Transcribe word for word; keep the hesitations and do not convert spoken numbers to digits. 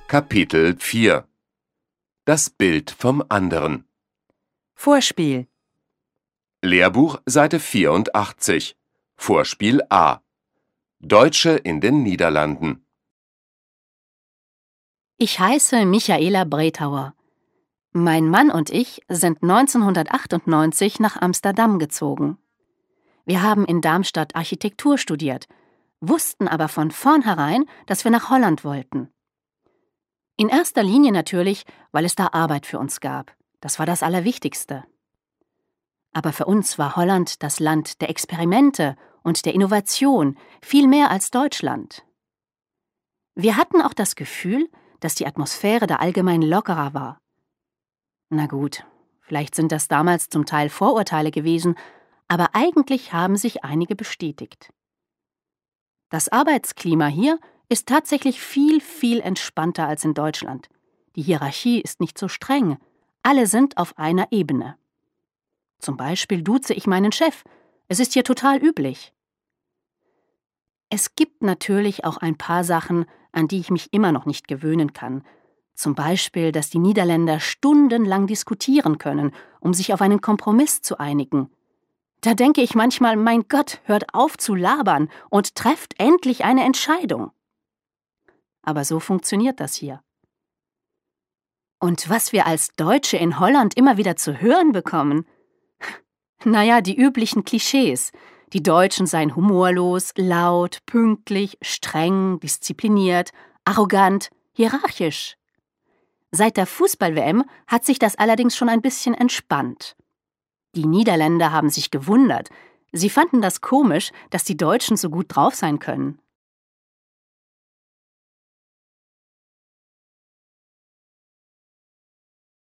Kapitel vier. Das Bild vom anderen. Vorspiel. Lehrbuch Seite vierundachtzig. Vorspiel A. Deutsche in den Niederlanden. Ich heiße Michaela Bretauer. Mein Mann und ich sind neunzehnhundertachtundneunzig nach Amsterdam gezogen. Wir haben in Darmstadt Architektur studiert, wussten aber von vornherein, dass wir nach Holland wollten. In erster Linie natürlich, weil es da Arbeit für uns gab. Das war das Allerwichtigste. Aber für uns war Holland das Land der Experimente und der Innovation, viel mehr als Deutschland. Wir hatten auch das Gefühl, dass die Atmosphäre da allgemein lockerer war. Na gut, vielleicht sind das damals zum Teil Vorurteile gewesen, aber eigentlich haben sich einige bestätigt. Das Arbeitsklima hier ist tatsächlich viel, viel entspannter als in Deutschland. Die Hierarchie ist nicht so streng. Alle sind auf einer Ebene. Zum Beispiel duze ich meinen Chef. Es ist hier total üblich. Es gibt natürlich auch ein paar Sachen, an die ich mich immer noch nicht gewöhnen kann. Zum Beispiel, dass die Niederländer stundenlang diskutieren können, um sich auf einen Kompromiss zu einigen. Da denke ich manchmal, mein Gott, hört auf zu labern und trefft endlich eine Entscheidung. Aber so funktioniert das hier. Und was wir als Deutsche in Holland immer wieder zu hören bekommen? Naja, die üblichen Klischees. Die Deutschen seien humorlos, laut, pünktlich, streng, diszipliniert, arrogant, hierarchisch. Seit der Fußball-W M hat sich das allerdings schon ein bisschen entspannt. Die Niederländer haben sich gewundert. Sie fanden das komisch, dass die Deutschen so gut drauf sein können.